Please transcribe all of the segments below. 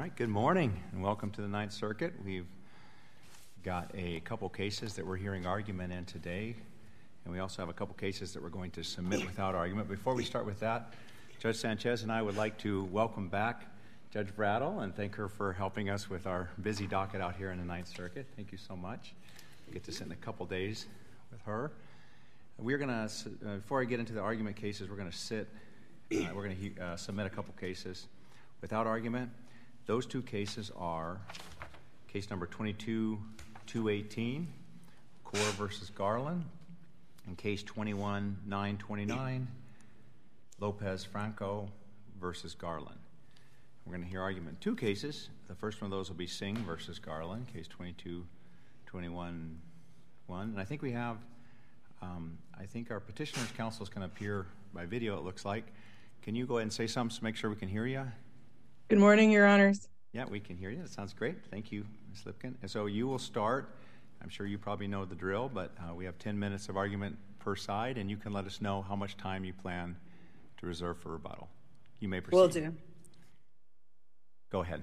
right, good morning and welcome to the Ninth Circuit. We've got a couple cases that we're hearing argument in today, and we also have a couple cases that we're going to submit without argument. Before we start with that, Judge Sanchez and I would like to welcome back Judge Brattle and thank her for helping us with our busy docket out here in the Ninth Circuit. Thank you so much. We get to sit in a couple days with her. We're going to, before I get into the argument cases, we're going to submit a couple cases without argument. Those two cases are case number 22-218, Core versus Garland, and case 21-929, Lopez Franco versus Garland. We're going to hear argument in two cases. The first one of those will be Singh versus Garland, case 22-21-1. And I think we have, I think our petitioner's counsel is going to appear by video, it looks like. Can you go ahead and say something to make sure we can hear you? Good morning, Your Honors. Yeah, we can hear you. That sounds great. Thank you, Ms. Lipkin. And so you will start. I'm sure you probably know the drill, but we have 10 minutes of argument per side, and you can let us know how much time you plan to reserve for rebuttal. You may proceed. Will do. Go ahead.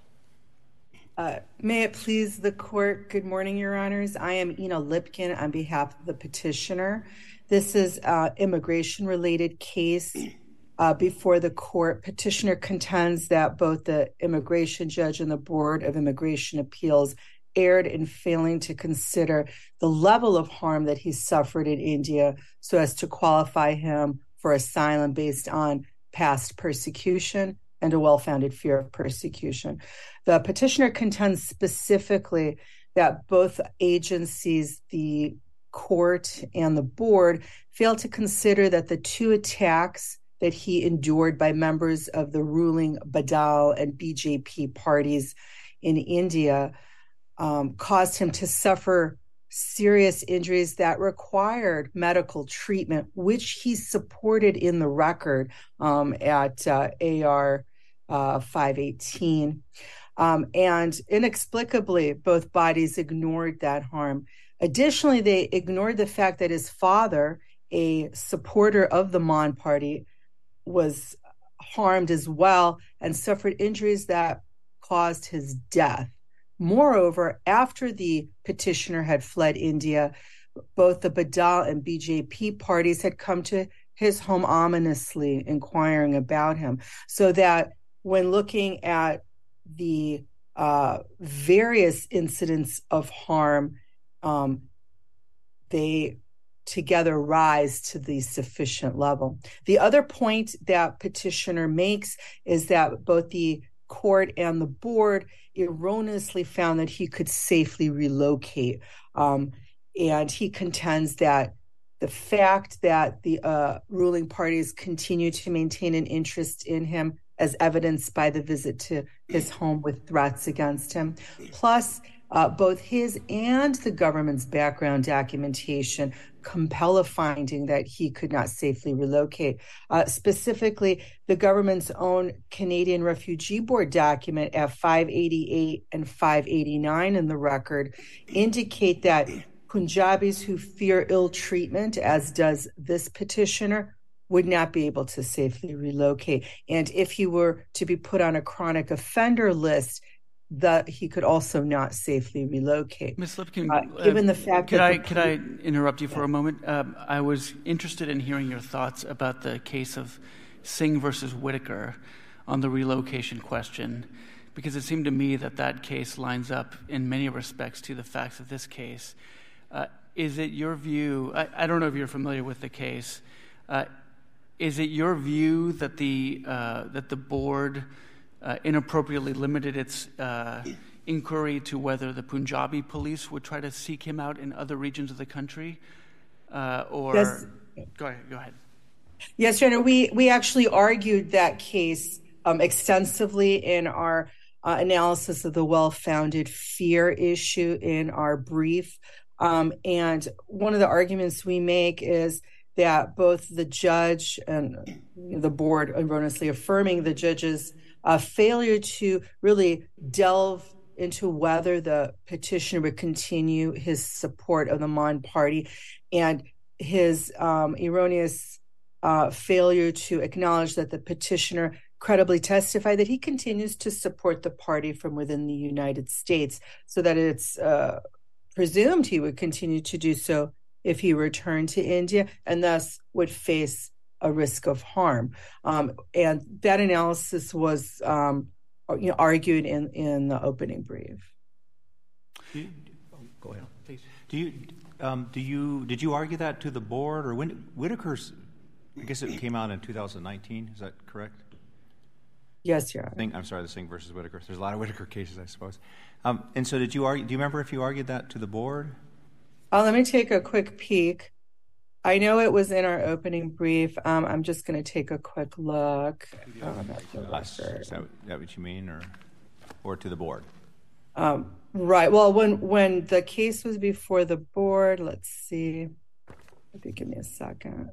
May it please the court. Good morning, Your Honors. I am Ina Lipkin on behalf of the petitioner. This is an immigration-related case before the court. Petitioner contends that both the immigration judge and the Board of Immigration Appeals erred in failing to consider the level of harm that he suffered in India so as to qualify him for asylum based on past persecution and a well-founded fear of persecution. The petitioner contends specifically that both agencies, the court and the board, failed to consider that the two attacks that he endured by members of the ruling Badal and BJP parties in India caused him to suffer serious injuries that required medical treatment, which he supported in the record at AR 518. And inexplicably, both bodies ignored that harm. Additionally, they ignored the fact that his father, a supporter of the Mon Party, was harmed as well and suffered injuries that caused his death. Moreover, after the petitioner had fled India, both the Badal and BJP parties had come to his home ominously inquiring about him, so that when looking at the various incidents of harm, they together rise to the sufficient level. The other point that petitioner makes is that both the court and the board erroneously found that he could safely relocate. And he contends that the fact that the ruling parties continue to maintain an interest in him, as evidenced by the visit to his home with threats against him, plus both his and the government's background documentation compel a finding that he could not safely relocate. Specifically, the government's own Canadian Refugee Board document at 588 and 589 in the record indicate that Punjabis who fear ill treatment, as does this petitioner, would not be able to safely relocate. And if he were to be put on a chronic offender list, that he could also not safely relocate. Ms. Lipkin, given the fact could I interrupt you for a moment? I was interested in hearing your thoughts about the case of Singh versus Whitaker on the relocation question, because it seemed to me that that case lines up in many respects to the facts of this case. Is it your view, I don't know if you're familiar with the case, is it your view that the board inappropriately limited its inquiry to whether the Punjabi police would try to seek him out in other regions of the country? Yes. Go ahead. Yes, Your Honor, we actually argued that case extensively in our analysis of the well-founded fear issue in our brief. And one of the arguments we make is that both the judge and the board erroneously affirming the judge's failure to really delve into whether the petitioner would continue his support of the Mon Party and his erroneous failure to acknowledge that the petitioner credibly testified that he continues to support the party from within the United States, so that it's presumed he would continue to do so if he returned to India, and thus would face a risk of harm. And that analysis was argued in the opening brief. Go ahead, please. Did you argue that to the board, or when Whitaker's? I guess it came out in 2019. Is that correct? Yes, Your Honor. I'm sorry, the Singh versus Whitaker. There's a lot of Whitaker cases, I suppose. And so, did you argue? Do you remember if you argued that to the board? Let me take a quick peek. I know it was in our opening brief. I'm just going to take a quick look. Is that what you mean, or to the board? Right. Well, when the case was before the board, let's see. If you give me a second.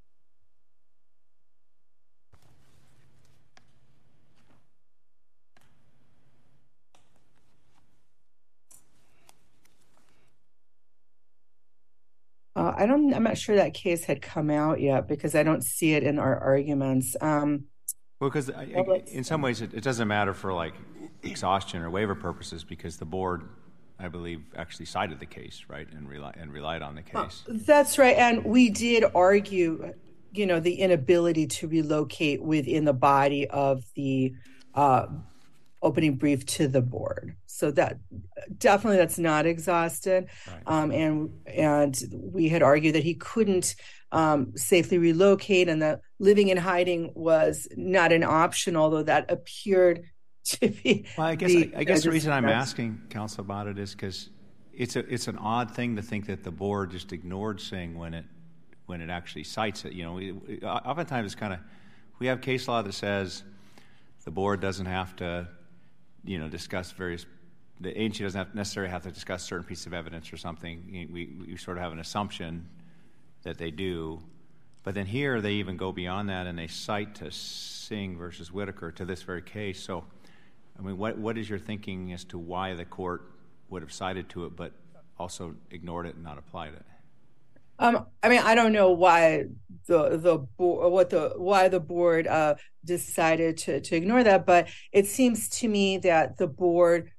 I'm not sure that case had come out yet, because I don't see it in our arguments. Well, because in some ways it doesn't matter for like exhaustion or waiver purposes, because the board, I believe, actually cited the case, right, and relied on the case. That's right, and we did argue, the inability to relocate within the body of the opening brief to the board. So that definitely, that's not exhausted. Right. And we had argued that he couldn't safely relocate, and that living and hiding was not an option, although that appeared to be. Well, I guess the reason I'm asking counsel about it is because it's an odd thing to think that the board just ignored Singh when it actually cites it. Oftentimes it's kind of, we have case law that says the board doesn't have to discuss the agency doesn't necessarily have to discuss certain pieces of evidence or something. We sort of have an assumption that they do. But then here they even go beyond that, and they cite to Singh versus Whitaker, to this very case. So, I mean, what is your thinking as to why the court would have cited to it but also ignored it and not applied it? I don't know why the board decided to ignore that, but it seems to me that the board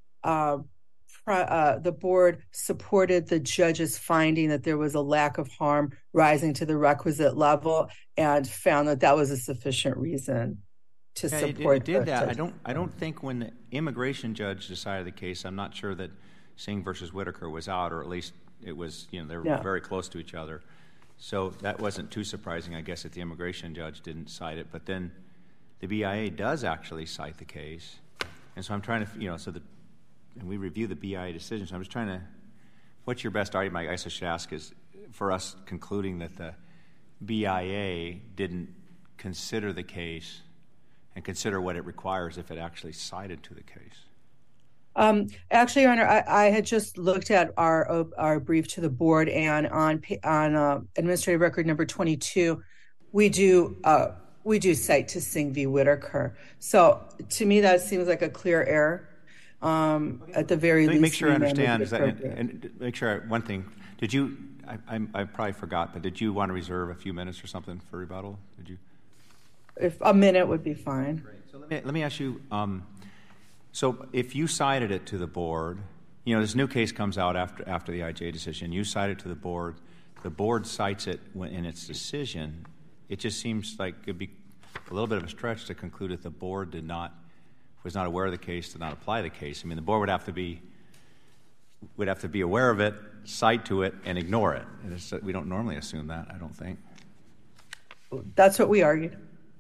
supported the judge's finding that there was a lack of harm rising to the requisite level, and found that was a sufficient reason to support. It did that. I don't think when the immigration judge decided the case, I'm not sure that Singh versus Whitaker was out, or at least it was, they were very close to each other. So that wasn't too surprising, I guess, that the immigration judge didn't cite it. But then the BIA does actually cite the case. And so I'm trying to, and we review the BIA decision. So I'm just trying to, what's your best argument, I guess I should ask, is for us concluding that the BIA didn't consider the case and consider what it requires if it actually cited to the case? Actually, Your Honor, I had just looked at our brief to the board, and on administrative record number 22, we do cite to Singh v. Whitaker. So to me, that seems like a clear error. At the very least, make sure I understand. And make sure one thing. Did you? I probably forgot, but did you want to reserve a few minutes or something for rebuttal? Did you? If a minute would be fine. Great. So let me ask you. So if you cited it to the board, this new case comes out after the IJ decision. You cite it to the board cites it in its decision. It just seems like it'd be a little bit of a stretch to conclude that the board was not aware of the case, did not apply the case. I mean, the board would have to be aware of it, cite to it, and ignore it. And we don't normally assume that, I don't think. That's what we argued.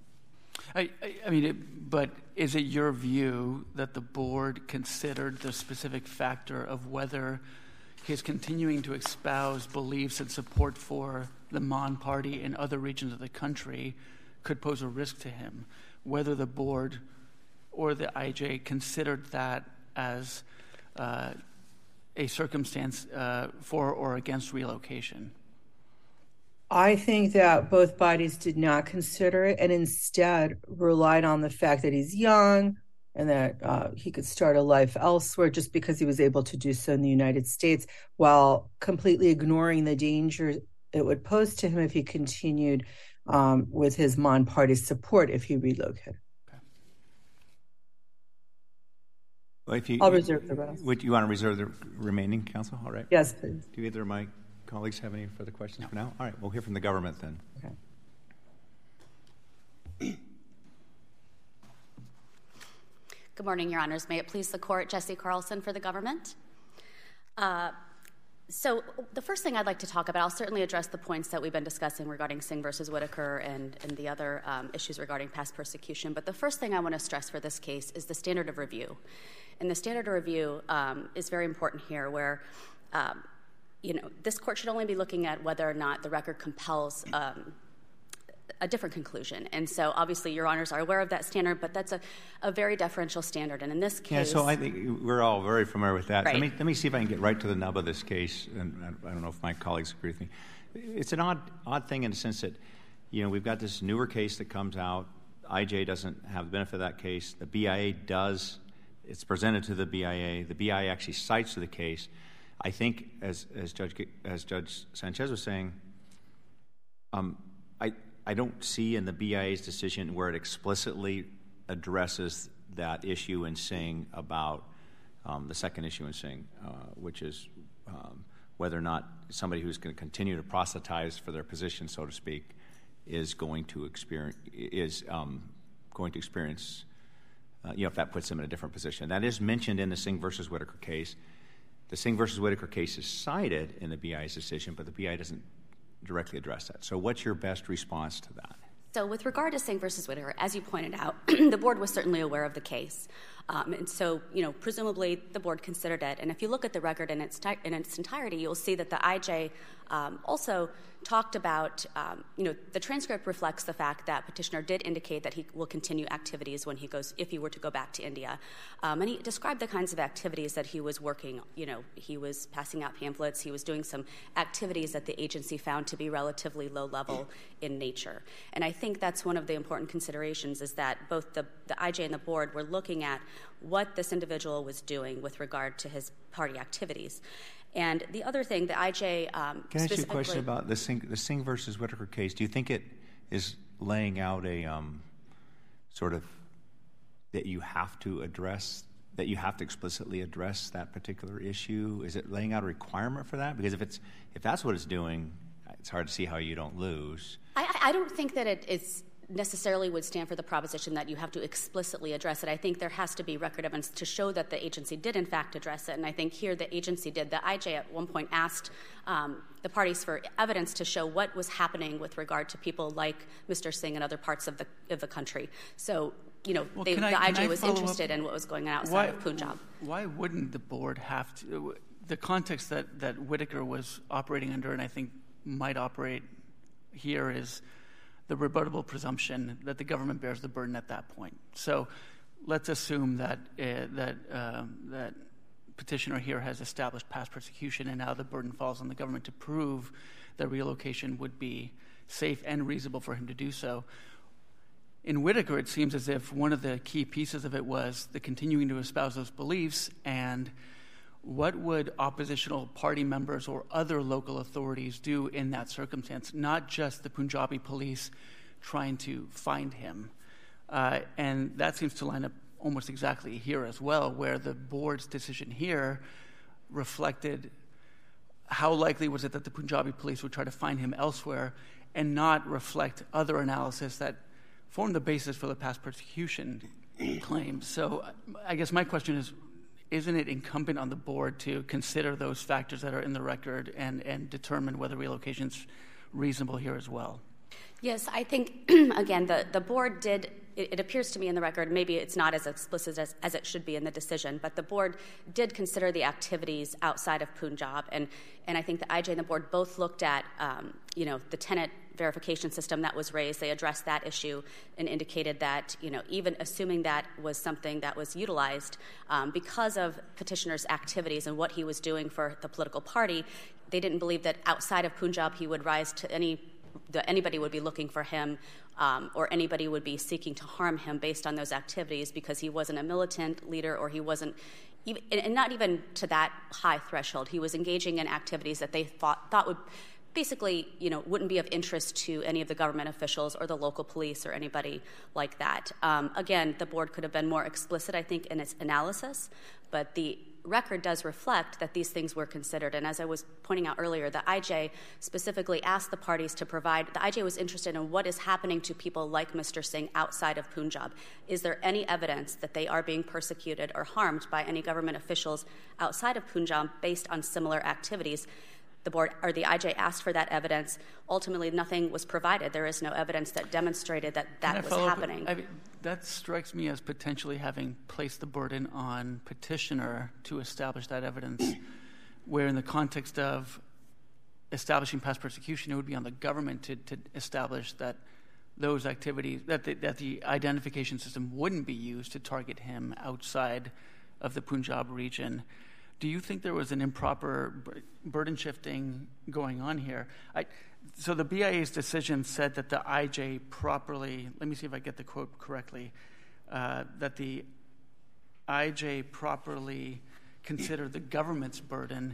But is it your view that the board considered the specific factor of whether his continuing to espouse beliefs and support for the Mon Party in other regions of the country could pose a risk to him, whether the board or the IJ considered that as a circumstance for or against relocation? I think that both bodies did not consider it, and instead relied on the fact that he's young and that he could start a life elsewhere just because he was able to do so in the United States, while completely ignoring the danger it would pose to him if he continued with his Mon Party support if he relocated. Well, I'll reserve the rest. Would you want to reserve the remaining, counsel? All right. Yes, please. Do either of my colleagues have any further questions for now? All right, we'll hear from the government then. Okay. Good morning, Your Honors. May it please the Court, Jesse Carlson for the government. So the first thing I'd like to talk about, I'll certainly address the points that we've been discussing regarding Singh versus Whitaker and the other issues regarding past persecution. But the first thing I want to stress for this case is the standard of review. And the standard of review is very important here where, this Court should only be looking at whether or not the record compels a different conclusion. And so obviously Your Honors are aware of that standard, but that's a very deferential standard. And in this case... Yeah, so I think we're all very familiar with that. Right. Let me see if I can get right to the nub of this case, and I don't know if my colleagues agree with me. It's an odd thing in the sense that, we've got this newer case that comes out. IJ doesn't have the benefit of that case. The BIA does. It's presented to the BIA. The BIA actually cites the case. I think, as Judge Sanchez was saying, I don't see in the BIA's decision where it explicitly addresses that issue in Singh about the second issue in Singh, which is whether or not somebody who's going to continue to proselytize for their position, so to speak, is going to experience if that puts them in a different position. That is mentioned in the Singh versus Whitaker case. The Singh versus Whitaker case is cited in the BIA's decision, but the BIA doesn't directly address that. So what's your best response to that? So with regard to Singh versus Whitaker, as you pointed out, the board was certainly aware of the case. And so, presumably the board considered it. And if you look at the record in its entirety, you'll see that the IJ also talked about, the transcript reflects the fact that petitioner did indicate that he will continue activities if he were to go back to India. And he described the kinds of activities that he was working. He was passing out pamphlets. He was doing some activities that the agency found to be relatively low level in nature. And I think that's one of the important considerations is that both the IJ and the board were looking at what this individual was doing with regard to his party activities. And the other thing, the IJ Can I ask you a question about the Singh versus Whitaker case? Do you think it is laying out a sort of that you have to explicitly address that particular issue? Is it laying out a requirement for that? Because if that's what it's doing, it's hard to see how you don't lose. I don't think that it's necessarily would stand for the proposition that you have to explicitly address it. I think there has to be record evidence to show that the agency did in fact address it, and I think here the agency did. The IJ at one point asked the parties for evidence to show what was happening with regard to people like Mr. Singh and other parts of the country. So, the IJ was interested in what was going on outside of Punjab. Why wouldn't the board have to? The context that Whitaker was operating under, and I think might operate here, is the rebuttable presumption that the government bears the burden at that point. So let's assume that petitioner here has established past persecution, and now the burden falls on the government to prove that relocation would be safe and reasonable for him to do so. In Whitaker, it seems as if one of the key pieces of it was the continuing to espouse those beliefs, and what would oppositional party members or other local authorities do in that circumstance, not just the Punjabi police trying to find him. And that seems to line up almost exactly here as well, where the board's decision here reflected how likely was it that the Punjabi police would try to find him elsewhere and not reflect other analysis that formed the basis for the past persecution claim. So I guess my question is, isn't it incumbent on the board to consider those factors that are in the record and determine whether relocation is reasonable here as well? Yes, I think, again, the board did, it appears to me in the record, maybe it's not as explicit as it should be in the decision, but the board did consider the activities outside of Punjab, and I think the IJ and the board both looked at, the tenant verification system that was raised. They addressed that issue and indicated that, even assuming that was something that was utilized, because of petitioner's activities and what he was doing for the political party, they didn't believe that outside of Punjab he would rise to anybody would be looking for him or anybody would be seeking to harm him based on those activities because he wasn't a militant leader or he wasn't, and not even to that high threshold. He was engaging in activities that they thought would basically, wouldn't be of interest to any of the government officials or the local police or anybody like that. Again, the board could have been more explicit, I think, in its analysis, but the record does reflect that these things were considered. And as I was pointing out earlier, the IJ specifically asked the parties to provide, the IJ was interested in what is happening to people like Mr. Singh outside of Punjab. Is there any evidence that they are being persecuted or harmed by any government officials outside of Punjab based on similar activities? The board or the IJ asked for that evidence. Ultimately, nothing was provided. There is no evidence that demonstrated that was happening. That strikes me as potentially having placed the burden on petitioner to establish that evidence, where in the context of establishing past persecution, it would be on the government to establish that those activities, that the identification system wouldn't be used to target him outside of the Punjab region. Do you think there was an improper burden shifting going on here? So the BIA's decision said that the IJ properly, let me see if I get the quote correctly, that the IJ properly considered the government's burden.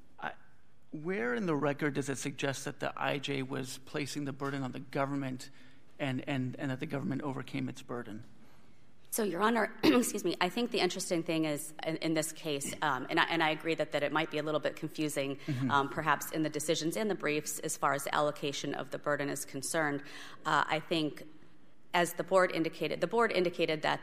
Where in the record does it suggest that the IJ was placing the burden on the government and that the government overcame its burden? So, Your Honor, excuse me, I think the interesting thing is in this case, and I agree that it might be a little bit confusing, perhaps in the decisions in the briefs as far as the allocation of the burden is concerned. I think, as the board indicated that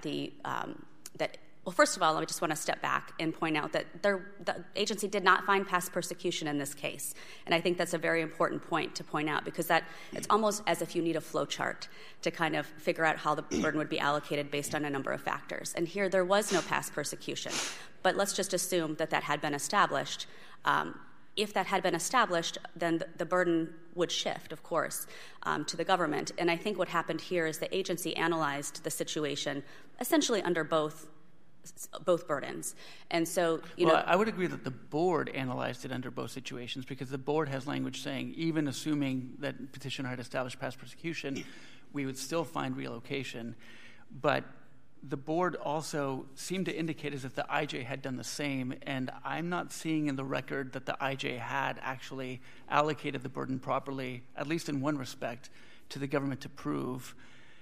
well, first of all, I just want to step back and point out that the agency did not find past persecution in this case. And I think that's a very important point to point out, because it's almost as if you need a flow chart to kind of figure out how the burden would be allocated based on a number of factors. And here there was no past persecution. But let's just assume that had been established. If that had been established, then the burden would shift, of course, to the government. And I think what happened here is the agency analyzed the situation essentially under both burdens. And so, I would agree that the board analyzed it under both situations, because the board has language saying even assuming that petitioner had established past persecution, we would still find relocation. But the board also seemed to indicate as if the IJ had done the same, and I'm not seeing in the record that the IJ had actually allocated the burden properly, at least in one respect, to the government to prove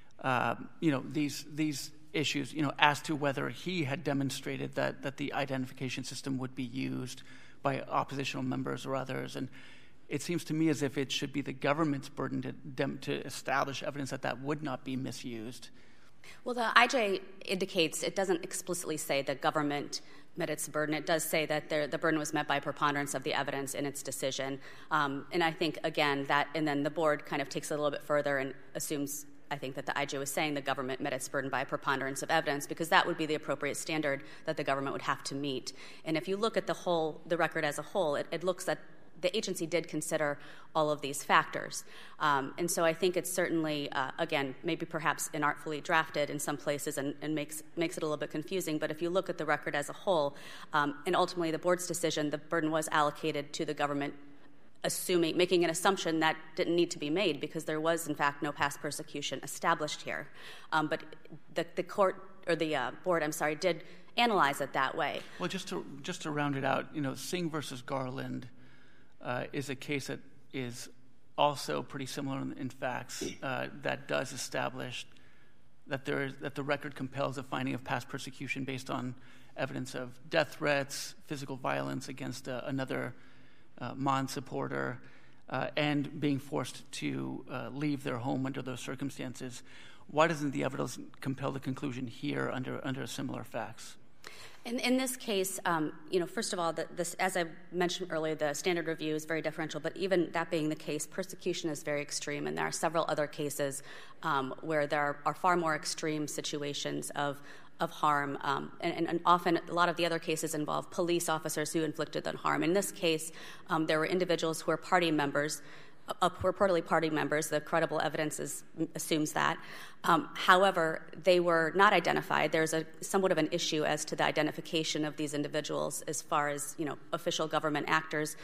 these issues, as to whether he had demonstrated that the identification system would be used by oppositional members or others. And it seems to me as if it should be the government's burden to establish evidence that would not be misused. Well, the IJ indicates, it doesn't explicitly say the government met its burden. It does say that the burden was met by preponderance of the evidence in its decision. And I think, again, and then the board kind of takes it a little bit further and assumes, I think, that the IJ was saying the government met its burden by preponderance of evidence, because that would be the appropriate standard that the government would have to meet. And if you look at the record as a whole, it looks that the agency did consider all of these factors. And so I think it's certainly, again, maybe perhaps inartfully drafted in some places and makes it a little bit confusing. But if you look at the record as a whole, and ultimately the board's decision, the burden was allocated to the government, making an assumption that didn't need to be made, because there was, in fact, no past persecution established here. But the court, or the board, did analyze it that way. Well, just to round it out, Singh versus Garland is a case that is also pretty similar in facts, that does establish that the record compels a finding of past persecution based on evidence of death threats, physical violence against another Mon supporter, and being forced to leave their home under those circumstances. Why doesn't the evidence compel the conclusion here under similar facts? In this case, first of all, as I mentioned earlier, the standard review is very differential, but even that being the case, persecution is very extreme, and there are several other cases where there are far more extreme situations of harm, and often a lot of the other cases involve police officers who inflicted that harm. In this case, there were individuals who were party members, purportedly party members. The credible evidence assumes that. However, they were not identified. There's somewhat of an issue as to the identification of these individuals as far as official government actors.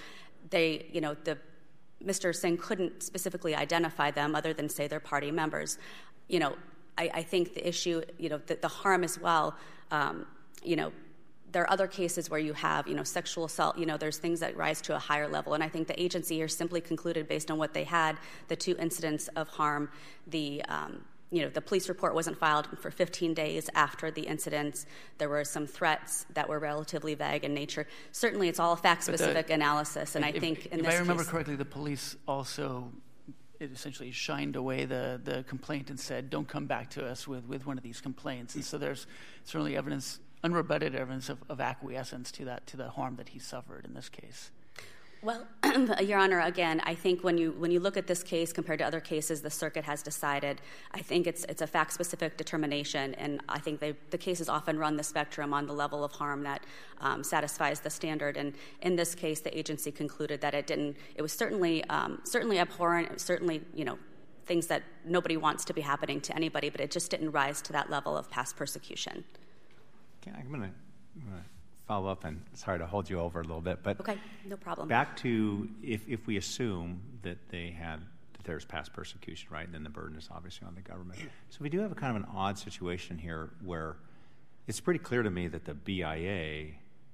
Mr. Singh couldn't specifically identify them other than say they're party members. I think the issue, the harm as well, there are other cases where you have, sexual assault, there's things that rise to a higher level. And I think the agency here simply concluded based on what they had, the 2 incidents of harm, the police report wasn't filed for 15 days after the incidents. There were some threats that were relatively vague in nature. Certainly it's all fact-specific analysis, and I think in this case... If I remember correctly, the police also essentially shined away the complaint and said, don't come back to us with one of these complaints. And so there's certainly unrebutted evidence of acquiescence to the harm that he suffered in this case. Well, Your Honor, again, I think when you look at this case compared to other cases the circuit has decided, I think it's a fact-specific determination, and I think the cases often run the spectrum on the level of harm that satisfies the standard. And in this case, the agency concluded that it didn't. It was certainly abhorrent. It was certainly things that nobody wants to be happening to anybody, but it just didn't rise to that level of past persecution. Okay, I'm going to follow up, and sorry to hold you over a little bit, but okay, no problem. Back to if we assume that there's past persecution, right, then the burden is obviously on the government. So we do have a kind of an odd situation here where it's pretty clear to me that the BIA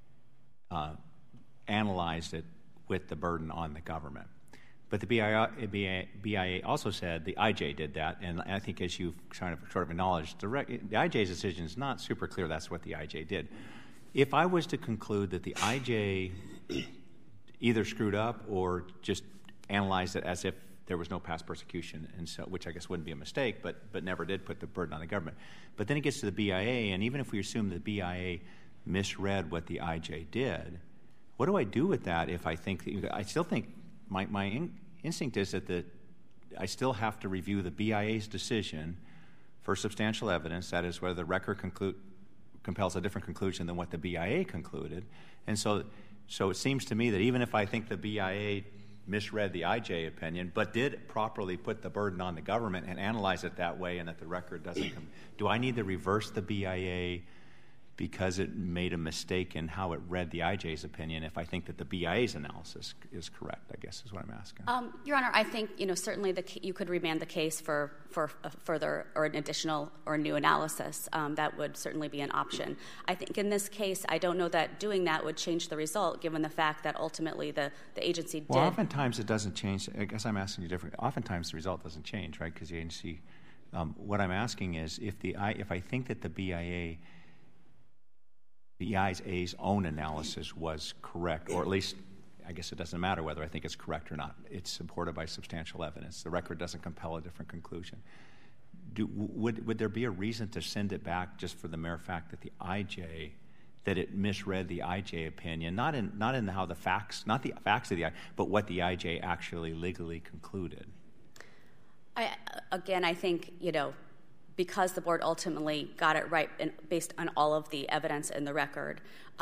analyzed it with the burden on the government. But the BIA also said the IJ did that, and I think as you've sort of acknowledged, the IJ's decision is not super clear that's what the IJ did. If I was to conclude that the IJ either screwed up or just analyzed it as if there was no past persecution, and so, which I guess wouldn't be a mistake, but never did put the burden on the government. But then it gets to the BIA, and even if we assume the BIA misread what the IJ did, what do I do with that if I still think my instinct is that I still have to review the BIA's decision for substantial evidence, that is whether the record compels a different conclusion than what the BIA concluded. And so it seems to me that even if I think the BIA misread the IJ opinion, but did properly put the burden on the government and analyze it that way and that the record doesn't come, do I need to reverse the BIA because it made a mistake in how it read the IJ's opinion if I think that the BIA's analysis is correct, I guess is what I'm asking. Your Honor, I think, certainly you could remand the case for a further or an additional or new analysis. That would certainly be an option. I think in this case, I don't know that doing that would change the result, given the fact that ultimately the agency did. Well, oftentimes it doesn't change. I guess I'm asking you different. Oftentimes the result doesn't change, right, because the agency, what I'm asking is if I think that the BIA's own analysis was correct, or at least I guess it doesn't matter whether I think it's correct or not. It's supported by substantial evidence. The record doesn't compel a different conclusion. Would there be a reason to send it back just for the mere fact that that it misread the IJ opinion, not in how the facts, not the facts of the IJ, but what the IJ actually legally concluded? I think, because the board ultimately got it right based on all of the evidence in the record,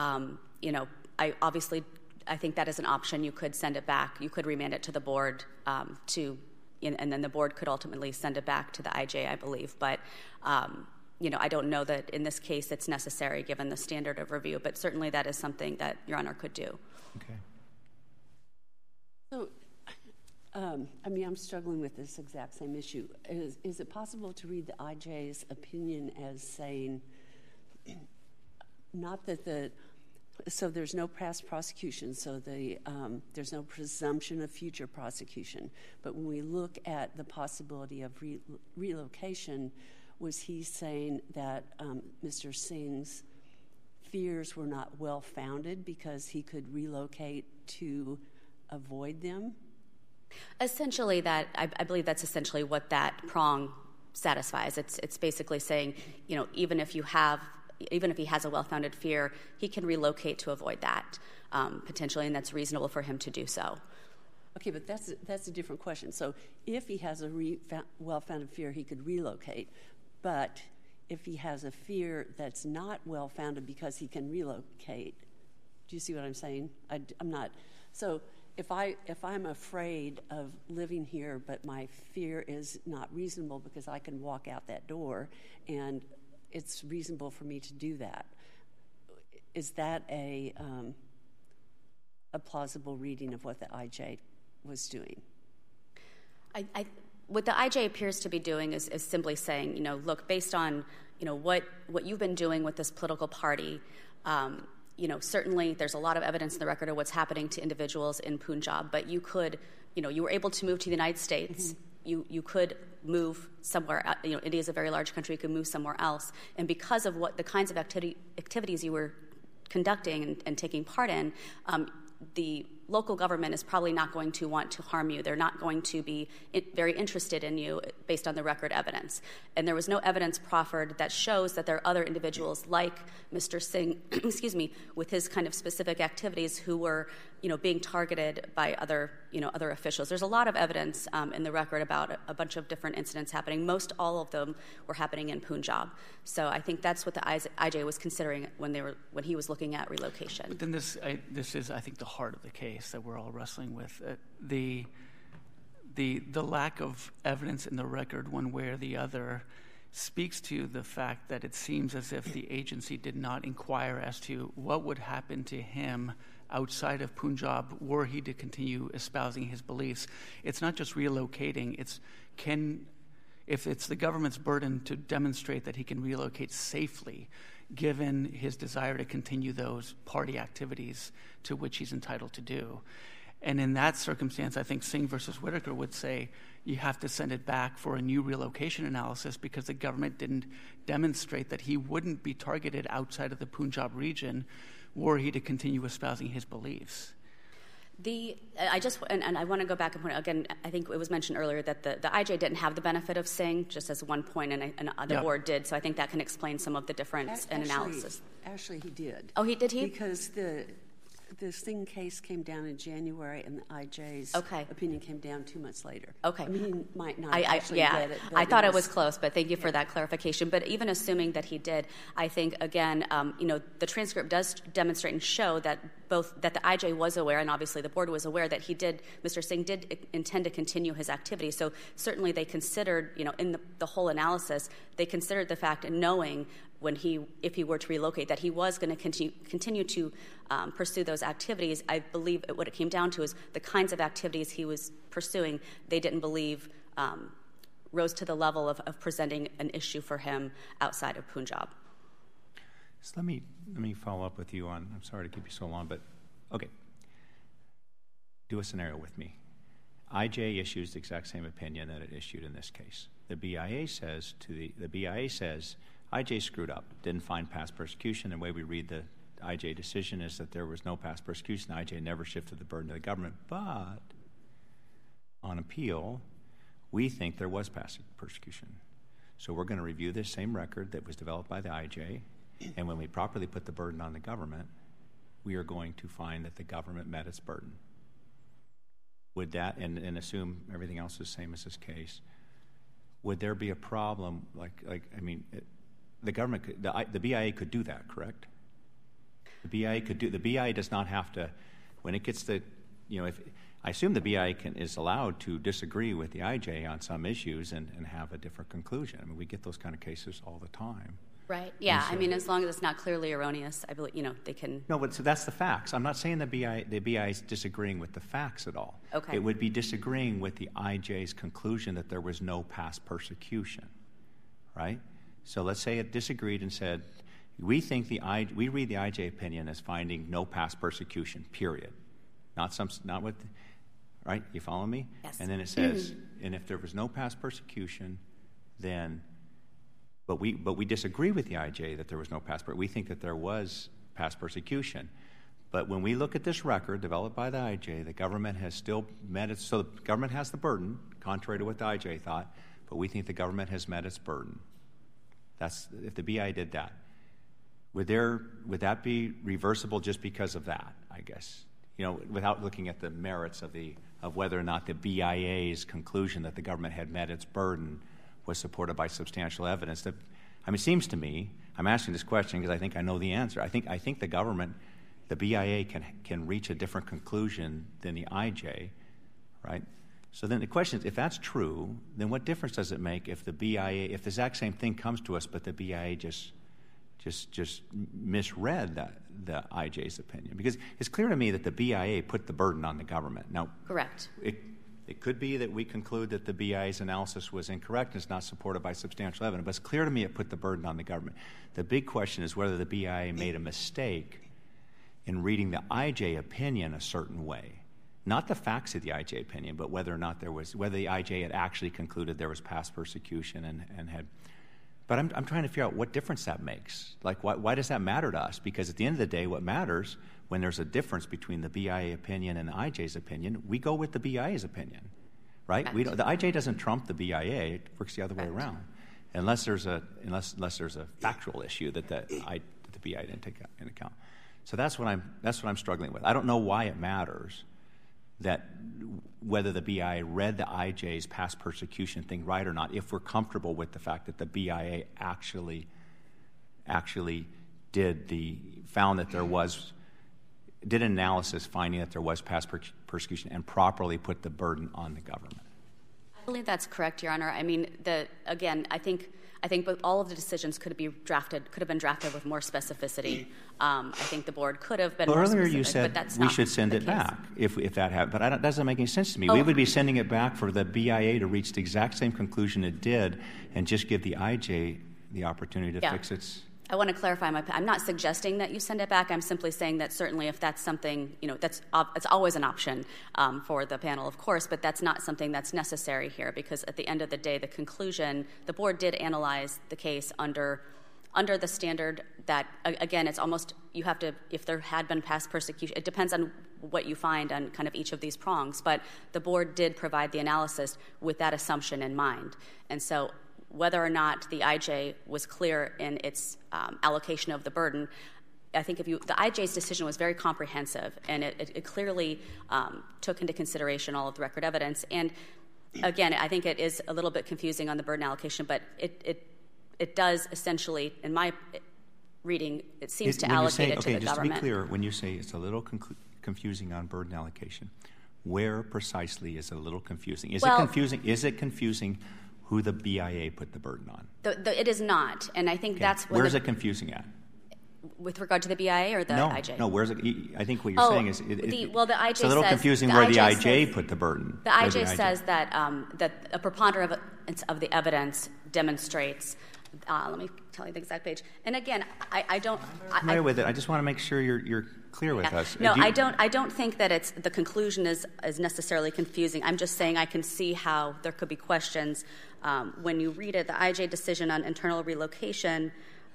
I think that is an option. You could send it back. You could remand it to the board and then the board could ultimately send it back to the IJ, I believe. But, I don't know that in this case it's necessary given the standard of review, but certainly that is something that Your Honor could do. Okay. So, I'm struggling with this exact same issue. Is it possible to read the IJ's opinion as saying, not that so there's no past prosecution, so there's no presumption of future prosecution, but when we look at the possibility of relocation, was he saying that Mr. Singh's fears were not well-founded because he could relocate to avoid them? Essentially, I believe that's essentially what that prong satisfies. It's basically saying, even if he has a well-founded fear, he can relocate to avoid that potentially, and that's reasonable for him to do so. Okay, but that's a different question. So, if he has a well-founded fear, he could relocate, but if he has a fear that's not well-founded because he can relocate, do you see what I'm saying? I'm not. So. If I'm afraid of living here, but my fear is not reasonable because I can walk out that door, and it's reasonable for me to do that, is that a plausible reading of what the IJ was doing? What the IJ appears to be doing is simply saying, look, based on what you've been doing with this political party. certainly there's a lot of evidence in the record of what's happening to individuals in Punjab, but you could, you were able to move to the United States. You could move somewhere. India is a very large country. You could move somewhere else. And because of the kinds of activities you were conducting and taking part in, the local government is probably not going to want to harm you. They're not going to be very interested in you based on the record evidence. And there was no evidence proffered that shows that there are other individuals like Mr. Singh, with his kind of specific activities who were, being targeted by other officials. There's a lot of evidence in the record about a bunch of different incidents happening. Most all of them were happening in Punjab. So I think that's what the IJ was considering when he was looking at relocation. But then this is, I think, the heart of the case that we're all wrestling with. The lack of evidence in the record, one way or the other, speaks to the fact that it seems as if the agency did not inquire as to what would happen to him outside of Punjab were he to continue espousing his beliefs. It's not just relocating. If it's the government's burden to demonstrate that he can relocate safely, given his desire to continue those party activities to which he's entitled to do. And in that circumstance, I think Singh versus Whitaker would say you have to send it back for a new relocation analysis because the government didn't demonstrate that he wouldn't be targeted outside of the Punjab region were he to continue espousing his beliefs. I want to go back and point out, again, I think it was mentioned earlier that the IJ didn't have the benefit of Singh, just as one point, and the board did, so I think that can explain some of the difference in analysis. Actually, he did. Oh, did he? Because the Singh case came down in January, and the IJ's opinion came down 2 months later. Okay. I mean, he might not actually get it. I thought it was close, but thank you for that clarification. But even assuming that he did, I think, again, the transcript does demonstrate and show that that the IJ was aware, and obviously the board was aware, that Mr. Singh did intend to continue his activity. So certainly they considered, in the whole analysis, they considered the fact and knowing if he were to relocate, that he was going to continue to pursue those activities. I believe what it came down to is the kinds of activities he was pursuing, they didn't believe rose to the level of presenting an issue for him outside of Punjab. So let me follow up with you on, I'm sorry to keep you so long, but okay. Do a scenario with me. IJ issues the exact same opinion that it issued in this case. The BIA says IJ screwed up, didn't find past persecution. The way we read the IJ decision is that there was no past persecution. IJ never shifted the burden to the government. But on appeal, we think there was past persecution. So we're going to review this same record that was developed by the IJ, and when we properly put the burden on the government, we are going to find that the government met its burden. Would that, and assume everything else is the same as this case, would there be a problem? The government, the BIA could do that, correct? The BIA does not have to, when it gets I assume the BIA is allowed to disagree with the IJ on some issues and have a different conclusion. I mean, we get those kind of cases all the time. Right. Yeah. So, as long as it's not clearly erroneous, I believe they can. No, but so that's the facts. I'm not saying the BIA is disagreeing with the facts at all. Okay. It would be disagreeing with the IJ's conclusion that there was no past persecution, right? So let's say it disagreed and said, we read the IJ opinion as finding no past persecution. Period. Right? You follow me? Yes. And then it says, and if there was no past persecution, then. But we disagree with the IJ that there was no past persecution. We think that there was past persecution. But when we look at this record developed by the IJ, the government has still met its, so the government has the burden, contrary to what the IJ thought, but we think the government has met its burden. That's, if the BIA did that. Would that be reversible just because of that, I guess? Without looking at the merits of whether or not the BIA's conclusion that the government had met its burden was supported by substantial evidence. It seems to me, I'm asking this question because I think I know the answer. I think the BIA can reach a different conclusion than the IJ, right? So then the question is, if that's true, then what difference does it make if the exact same thing comes to us, but the BIA just misread the IJ's opinion? Because it's clear to me that the BIA put the burden on the government. Now, correct. It could be that we conclude that the BIA's analysis was incorrect and it's not supported by substantial evidence, but it's clear to me it put the burden on the government. The big question is whether the BIA made a mistake in reading the IJ opinion a certain way. Not the facts of the IJ opinion, but whether the IJ had actually concluded there was past persecution and had. But I'm trying to figure out what difference that makes. Like, why does that matter to us? Because at the end of the day, what matters when there's a difference between the BIA opinion and the IJ's opinion, we go with the BIA's opinion, right? The IJ doesn't trump the BIA; it works the other way around, unless there's a factual issue that the BIA didn't take into account. So that's what I'm struggling with. I don't know why it matters that whether the BIA read the IJ's past persecution thing right or not, if we're comfortable with the fact that the BIA actually found that did an analysis finding that there was past persecution and properly put the burden on the government. I believe that's correct, Your Honor. I mean, I think all of the decisions could have been drafted with more specificity. I think the board could have been more earlier specific, you said but that's we not should send the it case. back if that happened. But that doesn't make any sense to me. We would be sending it back for the BIA to reach the exact same conclusion it did and just give the IJ the opportunity to fix its... I want to clarify I'm not suggesting that you send it back. I'm simply saying that certainly if that's something, it's always an option for the panel, of course, but that's not something that's necessary here because at the end of the day, the board did analyze the case under the standard that, again, it's almost, you have to, if there had been past persecution, it depends on what you find on kind of each of these prongs, but the board did provide the analysis with that assumption in mind. And so whether or not the IJ was clear in its allocation of the burden, I think the IJ's decision was very comprehensive, and it clearly took into consideration all of the record evidence. And again, I think it is a little bit confusing on the burden allocation, but it does essentially, in my reading, it seems to allocate it to the government. Just to be clear, when you say it's a little confusing on burden allocation, where precisely is it a little confusing? Is it confusing who the BIA put the burden on? It is not, and I think that's where is it confusing at? With regard to the BIA or the IJ? No, where's it? I think what you're saying is the IJ it's a little confusing where the IJ put the burden. The IJ says that a preponderance of the evidence demonstrates. Let me tell you the exact page. And again, I don't. I'm familiar with it. I just want to make sure you're clear with us. No, I don't. I don't think that the conclusion is necessarily confusing. I'm just saying I can see how there could be questions when you read it. The IJ decision on internal relocation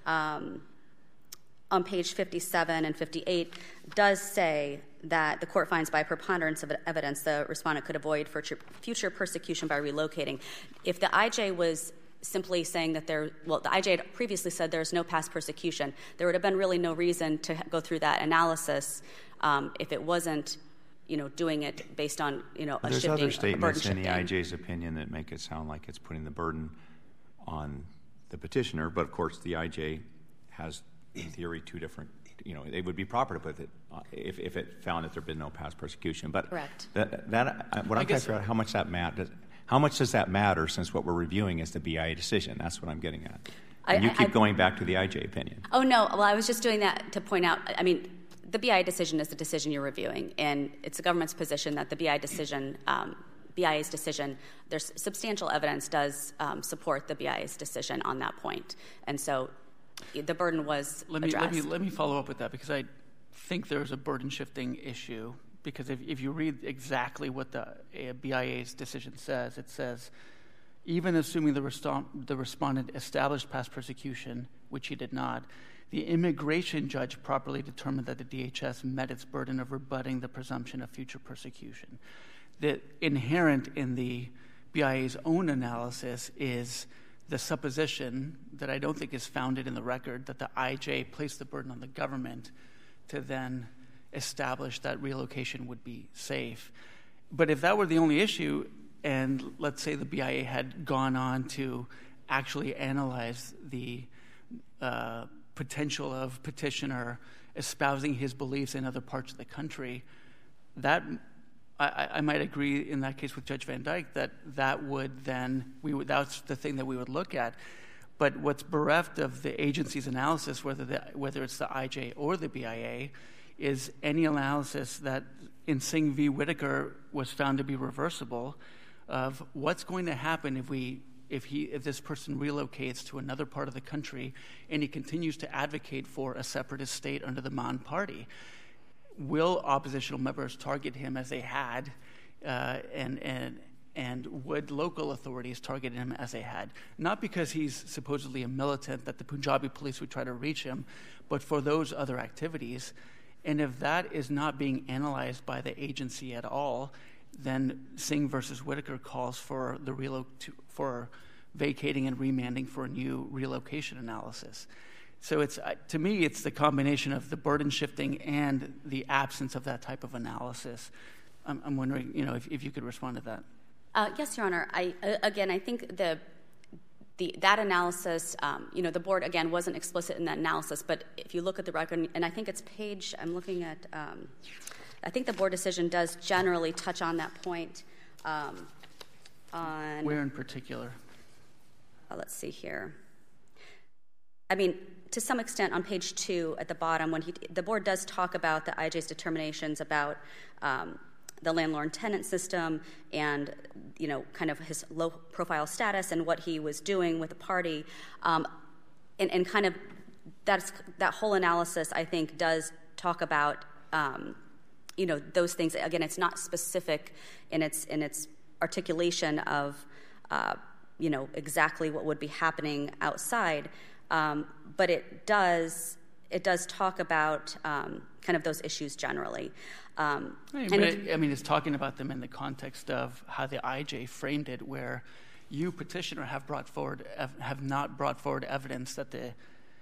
on page 57 and 58 does say that the court finds by preponderance of evidence the respondent could avoid future persecution by relocating. If the IJ was simply saying that the IJ had previously said there's no past persecution, there would have been really no reason to go through that analysis if it wasn't, doing it based on, a shifting, there's other statements in the shifting. IJ's opinion that make it sound like it's putting the burden on the petitioner, but of course the IJ has, in theory, two different, it would be proper to put it if it found that there had been no past persecution. But correct. What I'm trying to figure out how much that matters. How much does that matter since what we're reviewing is the BIA decision? That's what I'm getting at. And you keep going back to the IJ opinion. Oh, no. Well, I was just doing that to point out, the BIA decision is the decision you're reviewing, and it's the government's position that the BIA's decision, there's substantial evidence does support the BIA's decision on that point. And so the burden was addressed. Let me follow up with that because I think there's a burden-shifting issue. Because if you read exactly what the BIA's decision says, it says, even assuming the respondent established past persecution, which he did not, the immigration judge properly determined that the DHS met its burden of rebutting the presumption of future persecution. The inherent in the BIA's own analysis is the supposition that I don't think is founded in the record that the IJ placed the burden on the government to then establish that relocation would be safe. But if that were the only issue, and let's say the BIA had gone on to actually analyze the potential of petitioner espousing his beliefs in other parts of the country, that I might agree in that case with Judge Van Dyke that would then that's the thing that we would look at. But what's bereft of the agency's analysis, whether it's the IJ or the BIA, is any analysis that in Singh v. Whitaker was found to be reversible of what's going to happen if this person relocates to another part of the country and he continues to advocate for a separatist state under the Maan Party. will oppositional members target him as they had, and would local authorities target him as they had? Not because he's supposedly a militant that the Punjabi police would try to reach him, but for those other activities. And if that is not being analyzed by the agency at all, then Singh versus Whitaker calls for for vacating and remanding for a new relocation analysis. So it's to me, it's the combination of the burden shifting and the absence of that type of analysis. I'm wondering, if you could respond to that. Yes, Your Honor. I think that analysis, the board, again, wasn't explicit in that analysis, but if you look at the record, and I think it's I'm looking at, I think the board decision does generally touch on that point. Where in particular? Let's see here. I mean, to some extent on page 2 at the bottom, when the board does talk about the IJ's determinations about the landlord-tenant system and, kind of his low-profile status and what he was doing with the party. And kind of that whole analysis, I think, does talk about, those things. Again, it's not specific in its articulation of, exactly what would be happening outside. But it does talk about kind of those issues generally. It's talking about them in the context of how the IJ framed it, where you, petitioner, have not brought forward evidence that the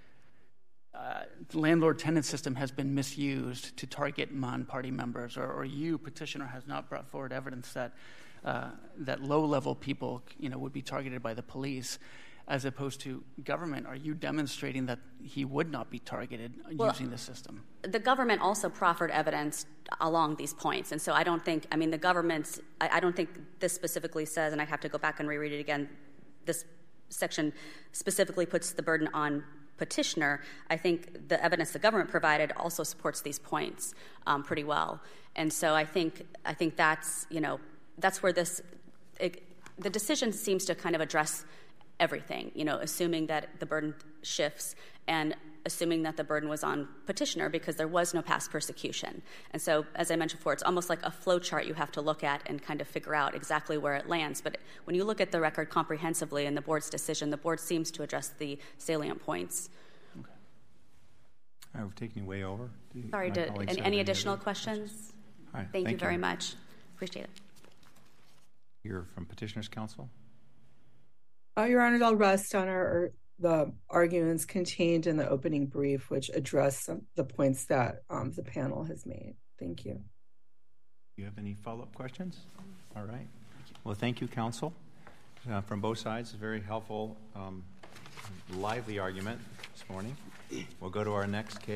landlord-tenant system has been misused to target Maan party members, or you, petitioner, has not brought forward evidence that that low-level people, would be targeted by the police. As opposed to government, are you demonstrating that he would not be targeted using the system? The government also proffered evidence along these points. And so I don't think, the government's, I don't think this specifically says, and I'd have to go back and reread it again, this section specifically puts the burden on petitioner. I think the evidence the government provided also supports these points pretty well. And so I think that's, that's where the decision seems to kind of address everything, assuming that the burden shifts and assuming that the burden was on petitioner because there was no past persecution. And so, as I mentioned before, it's almost like a flow chart you have to look at and kind of figure out exactly where it lands. But when you look at the record comprehensively in the board's decision, the board seems to address the salient points. Okay. All right, we've taken you way over. Sorry, any additional questions? All right, thank you very much. Appreciate it. You're from Petitioner's Counsel? Your Honor, I'll rest on the arguments contained in the opening brief, which address the points that the panel has made. Thank you. Do you have any follow-up questions? All right. Well, thank you, counsel, from both sides. A very helpful, lively argument this morning. We'll go to our next case.